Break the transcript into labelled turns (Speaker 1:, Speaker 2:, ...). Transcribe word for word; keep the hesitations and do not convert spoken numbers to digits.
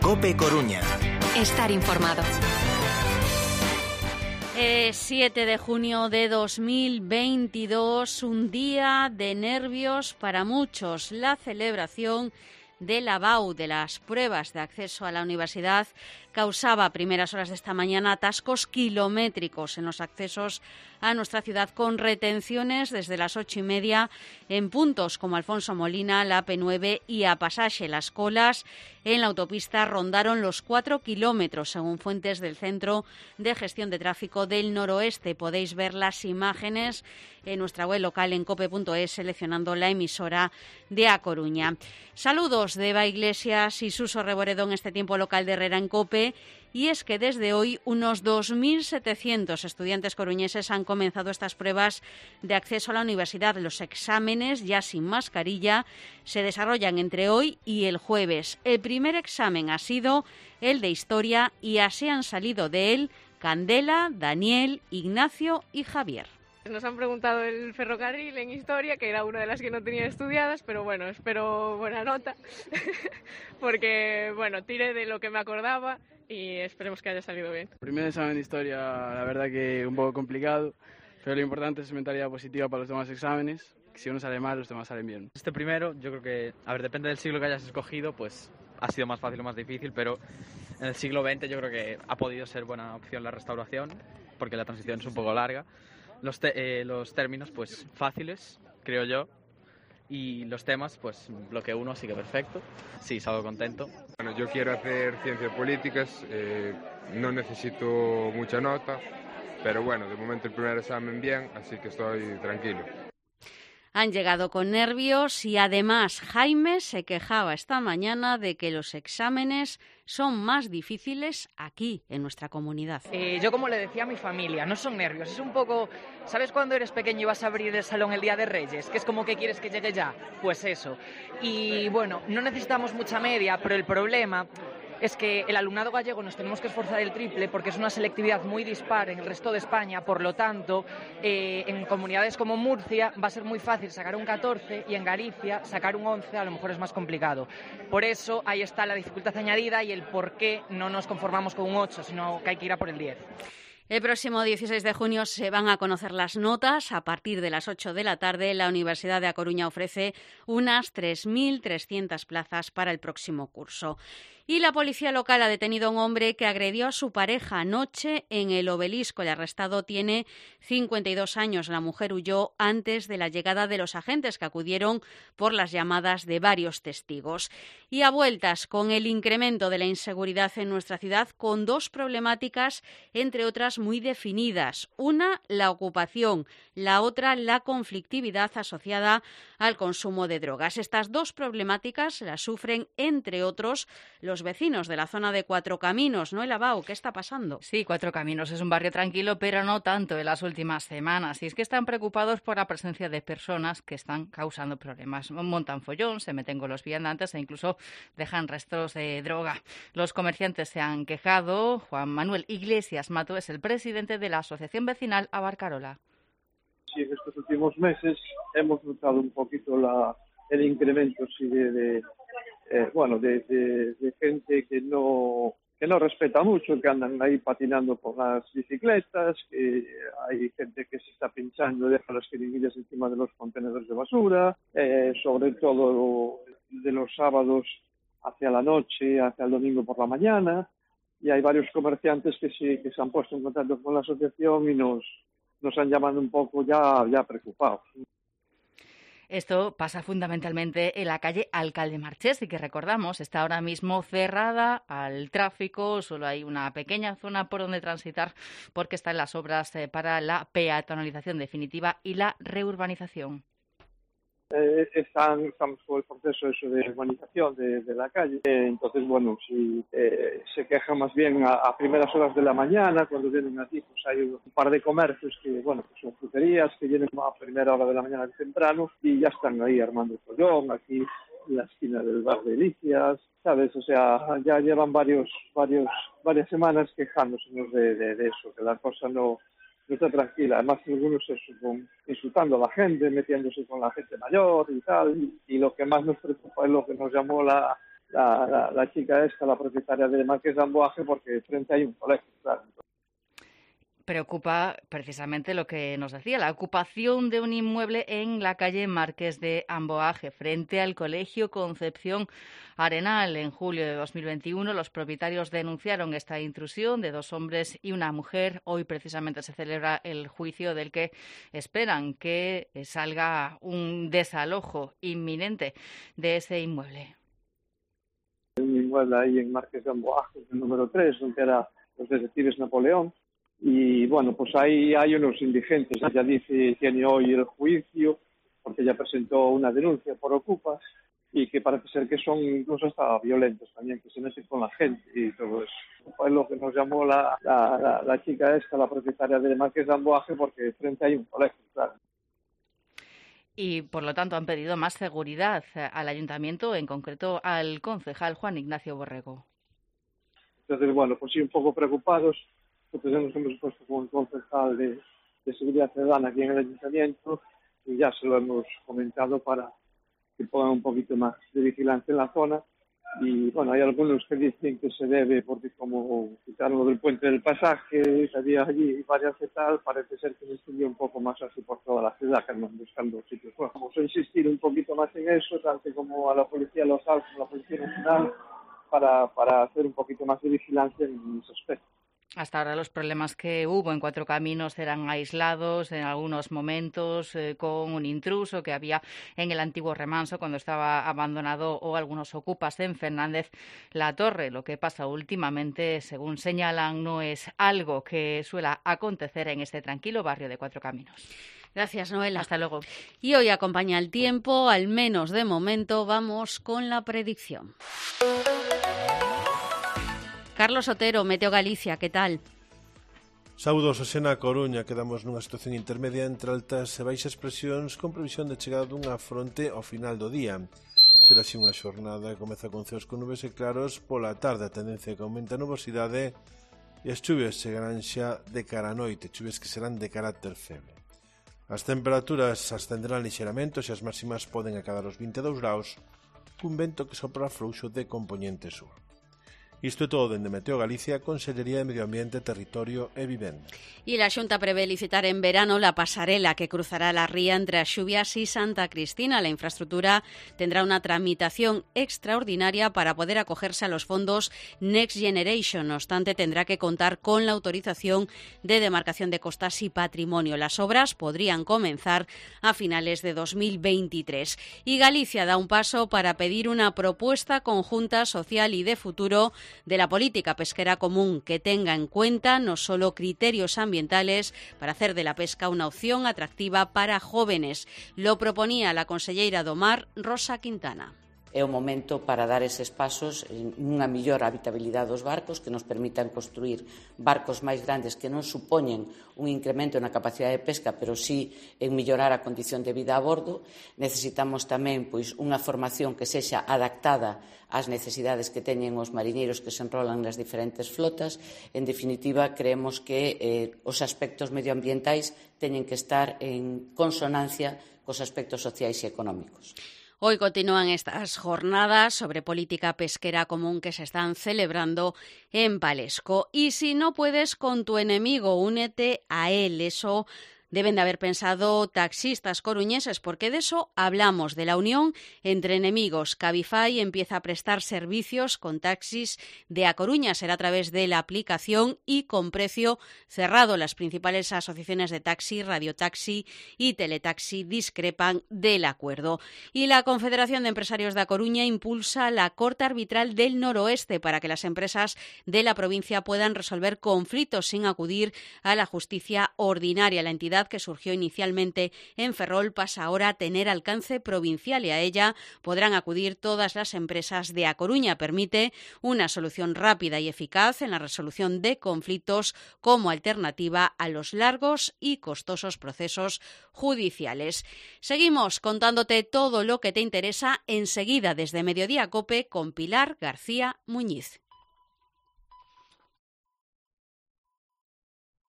Speaker 1: COPE Coruña.
Speaker 2: Estar informado.
Speaker 3: Eh, siete de junio de dos mil veintidós, un día de nervios para muchos. La celebración de la B A U, de las pruebas de acceso a la universidad, causaba a primeras horas de esta mañana atascos kilométricos en los accesos a nuestra ciudad, con retenciones desde las ocho y media en puntos como Alfonso Molina, la A P nueve y a Pasaje. Las colas en la autopista rondaron los cuatro kilómetros, según fuentes del Centro de Gestión de Tráfico del Noroeste. Podéis ver las imágenes en nuestra web local en cope punto es, seleccionando la emisora de A Coruña. Saludos de Eva Iglesias y Suso Reboredo en este tiempo local de Herrera en COPE. Y es que desde hoy unos dos mil setecientos estudiantes coruñeses han comenzado estas pruebas de acceso a la universidad. Los exámenes, ya sin mascarilla, se desarrollan entre hoy y el jueves. El primer examen ha sido el de Historia y así han salido de él Candela, Daniel, Ignacio y Javier.
Speaker 4: Nos han preguntado el ferrocarril en Historia, que era una de las que no tenía estudiadas, pero bueno, espero buena nota, porque bueno, tiré de lo que me acordaba y esperemos que haya salido bien.
Speaker 5: El primer examen de Historia, la verdad que un poco complicado, pero lo importante es mentalidad positiva para los demás exámenes, que si uno sale mal, los demás salen bien.
Speaker 6: Este primero, yo creo que, a ver, depende del siglo que hayas escogido, pues ha sido más fácil o más difícil, pero en el siglo veinte yo creo que ha podido ser buena opción la restauración, porque la transición es un poco larga. Los, te, eh, los términos, pues fáciles, creo yo, y los temas, pues bloque uno, así que perfecto. Sí, salgo contento.
Speaker 7: Bueno, yo quiero hacer ciencias políticas, eh, no necesito mucha nota, pero bueno, de momento el primer examen bien, así que estoy tranquilo.
Speaker 3: Han llegado con nervios y además Jaime se quejaba esta mañana de que los exámenes son más difíciles aquí, en nuestra comunidad.
Speaker 8: Eh, yo, como le decía a mi familia, no son nervios, es un poco... ¿Sabes cuando eres pequeño y vas a abrir el salón el día de Reyes? Que es como que quieres que llegue ya. Pues eso. Y bueno, no necesitamos mucha media, pero el problema es que el alumnado gallego nos tenemos que esforzar el triple porque es una selectividad muy dispar en el resto de España. Por lo tanto, eh, en comunidades como Murcia va a ser muy fácil sacar un catorce y en Galicia sacar un once a lo mejor es más complicado. Por eso ahí está la dificultad añadida y el por qué no nos conformamos con un ocho, sino que hay que ir a por el diez.
Speaker 3: El próximo dieciséis de junio se van a conocer las notas. A partir de las ocho de la tarde, la Universidad de A Coruña ofrece unas tres mil trescientas plazas para el próximo curso. Y la policía local ha detenido a un hombre que agredió a su pareja anoche en el Obelisco. El arrestado tiene cincuenta y dos años. La mujer huyó antes de la llegada de los agentes, que acudieron por las llamadas de varios testigos. Y a vueltas con el incremento de la inseguridad en nuestra ciudad, con dos problemáticas, entre otras, muy definidas. Una, la ocupación. La otra, la conflictividad asociada al consumo de drogas. Estas dos problemáticas las sufren, entre otros, los vecinos de la zona de Cuatro Caminos, ¿no, Elabao? ¿Qué está pasando?
Speaker 9: Sí, Cuatro Caminos es un barrio tranquilo, pero no tanto en las últimas semanas. Y es que están preocupados por la presencia de personas que están causando problemas. Montan follón, se meten con los viandantes e incluso dejan restos de droga. Los comerciantes se han quejado. Juan Manuel Iglesias Mato es el presidente de la Asociación Vecinal Abarcarola.
Speaker 10: Sí, en estos últimos meses hemos notado un poquito la, el incremento sí, de... de... Eh, bueno, de, de, de gente que no que no respeta mucho, que andan ahí patinando por las bicicletas, que hay gente que se está pinchando y deja las jeringuillas encima de los contenedores de basura, eh, sobre todo de los sábados hacia la noche, hacia el domingo por la mañana, y hay varios comerciantes que sí que se han puesto en contacto con la asociación y nos, nos han llamado un poco ya, ya preocupados.
Speaker 9: Esto pasa fundamentalmente en la calle Alcalde Marchés y que recordamos está ahora mismo cerrada al tráfico, solo hay una pequeña zona por donde transitar porque están las obras para la peatonalización definitiva y la reurbanización.
Speaker 10: Eh, están, estamos con el proceso eso de urbanización de, de la calle, eh, entonces bueno, si eh, se queja más bien a, a primeras horas de la mañana, cuando vienen aquí, pues hay un par de comercios que, bueno, pues son fruterías que vienen a primera hora de la mañana temprano y ya están ahí armando el follón, aquí en la esquina del bar de Delicias, ¿sabes? O sea, ya llevan varios, varios, varias semanas quejándosenos de, de, de eso, que la cosa no... no está tranquila, además algunos eso, con, insultando a la gente, metiéndose con la gente mayor y tal, y, y lo que más nos preocupa es lo que nos llamó la, la, la, la chica esta, la propietaria del Marqués de Amboaje, porque frente hay un colegio, claro.
Speaker 9: Preocupa precisamente lo que nos decía, la ocupación de un inmueble en la calle Marqués de Amboaje, frente al Colegio Concepción Arenal. En julio de dos mil veintiuno, los propietarios denunciaron esta intrusión de dos hombres y una mujer. Hoy precisamente se celebra el juicio del que esperan que salga un desalojo inminente de ese inmueble.
Speaker 10: Un inmueble ahí en Marqués de Amboaje, el número tres, donde era los detectives Napoleón. Y bueno, pues ahí hay unos indigentes. Ella dice, tiene hoy el juicio, porque ella presentó una denuncia por ocupas y que parece ser que son incluso hasta violentos también, que se meten con la gente y todo eso. Fue lo que nos llamó la, la, la, la chica esta, la propietaria del Marqués de Amboaje, porque frente hay un colegio, claro.
Speaker 9: Y, por lo tanto, han pedido más seguridad al ayuntamiento, en concreto al concejal Juan Ignacio Borrego.
Speaker 10: Entonces, bueno, pues sí, un poco preocupados. Entonces nos hemos puesto con el concejal de, de Seguridad Ciudadana aquí en el ayuntamiento y ya se lo hemos comentado para que pongan un poquito más de vigilancia en la zona. Y bueno, hay algunos que dicen que se debe, porque como quitaron lo del puente del pasaje, que había allí varias y tal, parece ser que se extendió un poco más así por toda la ciudad, que andan buscando sitios. Bueno, vamos a insistir un poquito más en eso, tanto como a la policía local como a la policía nacional, para, para hacer un poquito más de vigilancia en ese aspecto.
Speaker 9: Hasta ahora los problemas que hubo en Cuatro Caminos eran aislados, en algunos momentos eh, con un intruso que había en el antiguo remanso cuando estaba abandonado o algunos ocupas en Fernández la Torre. Lo que pasa últimamente, según señalan, no es algo que suela acontecer en este tranquilo barrio de Cuatro Caminos.
Speaker 3: Gracias, Noela.
Speaker 9: Hasta luego.
Speaker 3: Y hoy acompaña el tiempo, al menos de momento. Vamos con la predicción. Carlos Otero, Meteo Galicia, que tal?
Speaker 1: Saúdos, Osena Coruña. Quedamos nunha situación intermedia entre altas e baixas presións con previsión de chegada dunha fronte ao final do día. Será así unha xornada que comeza con ceos con nubes e claros, pola tarde a tendencia que aumenta a nubosidade e as chuvias chegarán xa de cara a noite, chuvias que serán de carácter feble. As temperaturas ascenderán lixeramente e as máximas poden acadar os vinte e dous graus cun vento que sopra frouxo de compoñente sur. Isto é todo dende Meteo Galicia, Consellería de Medio Ambiente, Territorio e Vivenda.
Speaker 3: Y la Xunta prevé licitar en verano la pasarela que cruzará la ría entre Axubias y Santa Cristina. La infraestructura tendrá una tramitación extraordinaria para poder acogerse a los fondos Next Generation. No obstante, tendrá que contar con la autorización de demarcación de costas y patrimonio. Las obras podrían comenzar a finales de dos mil veintitrés. Y Galicia da un paso para pedir una propuesta conjunta social y de futuro de la política pesquera común que tenga en cuenta no solo criterios ambientales para hacer de la pesca una opción atractiva para jóvenes. Lo proponía la conselleira do Mar, Rosa Quintana.
Speaker 2: É o momento para dar eses pasos en unha mellor habitabilidade dos barcos que nos permitan construir barcos máis grandes que non supoñen un incremento na capacidade de pesca, pero sí en mellorar a condición de vida a bordo. Necesitamos tamén pois unha formación que sexa adaptada ás necesidades que teñen os mariñeiros que se enrolan nas diferentes flotas. En definitiva, creemos que eh, os aspectos medioambientais teñen que estar en consonancia cos aspectos sociais e económicos.
Speaker 3: Hoy continúan estas jornadas sobre política pesquera común que se están celebrando en Palesco. Y si no puedes con tu enemigo, únete a él. Eso deben de haber pensado taxistas coruñeses, porque de eso hablamos, de la unión entre enemigos. Cabify empieza a prestar servicios con taxis de A Coruña. Será a través de la aplicación y con precio cerrado. Las principales asociaciones de taxi, radiotaxi y teletaxi discrepan del acuerdo. Y la Confederación de Empresarios de A Coruña impulsa la Corte Arbitral del Noroeste para que las empresas de la provincia puedan resolver conflictos sin acudir a la justicia ordinaria. La entidad, que surgió inicialmente en Ferrol, pasa ahora a tener alcance provincial y a ella podrán acudir todas las empresas de A Coruña. Permite una solución rápida y eficaz en la resolución de conflictos como alternativa a los largos y costosos procesos judiciales. Seguimos contándote todo lo que te interesa enseguida desde Mediodía Cope con Pilar García Muñiz.